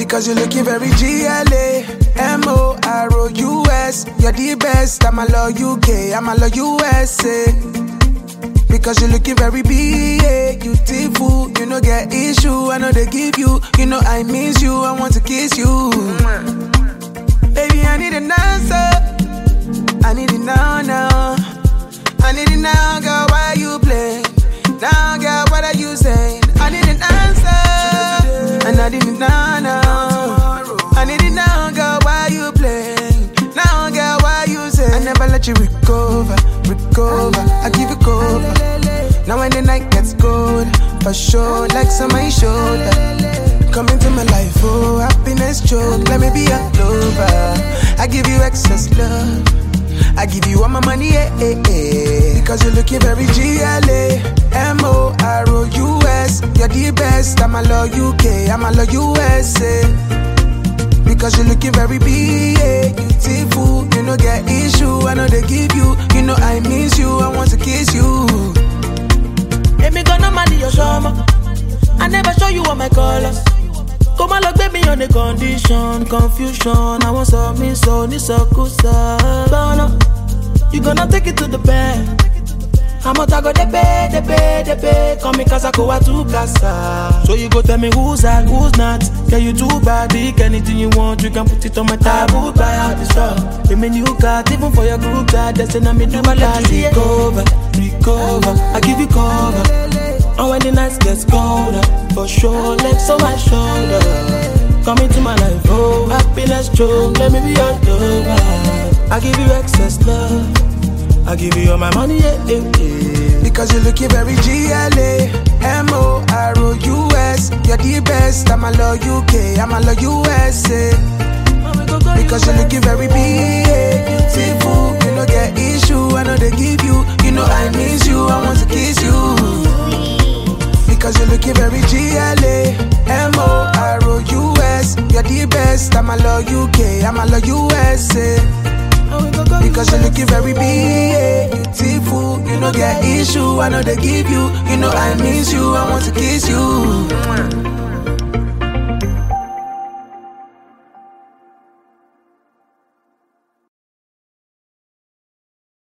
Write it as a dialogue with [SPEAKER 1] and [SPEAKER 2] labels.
[SPEAKER 1] Because you're looking very GLAMOROUS. You're the best, I'm a love UK, I'm a love USA. Because you're looking very beautiful. You know get issue, I know they give you. You know I miss you, I want to kiss you. Baby, I need an answer. I need it now, now. I need it now, girl, why you play? Now, girl, what are you saying? I need an answer. And I need it now, now. I need it now, girl, why you play? Now, girl, why you say? I never let you recover. I give you cover. Now when the night gets cold, for sure, like somebody's shoulder. Come into my life, oh, happiness choke. Let me be a clover. I give you excess love. I give you all my money, Because you're looking very GLAMOROUS. You're the best, I'm a love UK, I'm a love USA. Because you're looking very beautiful. You know get issue, I know they give you. You know I miss you, I want to kiss you.
[SPEAKER 2] Let me gonna marry your summer. I never show you all my colors. Come on, look, baby, on the condition, confusion. I want some so ni so kusa. You gonna take it to the bed. How much I go the pay. Come me cause I go out to casa. So you go tell me who's that, who's not. Yeah, you too bad, pick anything you want. You can put it on my taboo, buy out the store. Give me new card, even for your group card. That's when I me do my life. Recover. I give you cover. And when the night gets colder, for sure, legs on my shoulder. Come into my life, oh, happiness choke. Let me be your lover. I give you excess love. I give you all my money,
[SPEAKER 1] Because you're looking very GLAMOROUS. You're the best, I'm a love UK, I'm a love USA. Because you're looking very beautiful. You know get issue, I know they give you. You know I miss you, I want to kiss you. Because you're looking very GLAMOROUS. You're the best, I'm a love UK, I'm a love USA. Because you're looking very beautiful. You know get issue, I know they give you. You know I miss you, I want to kiss you.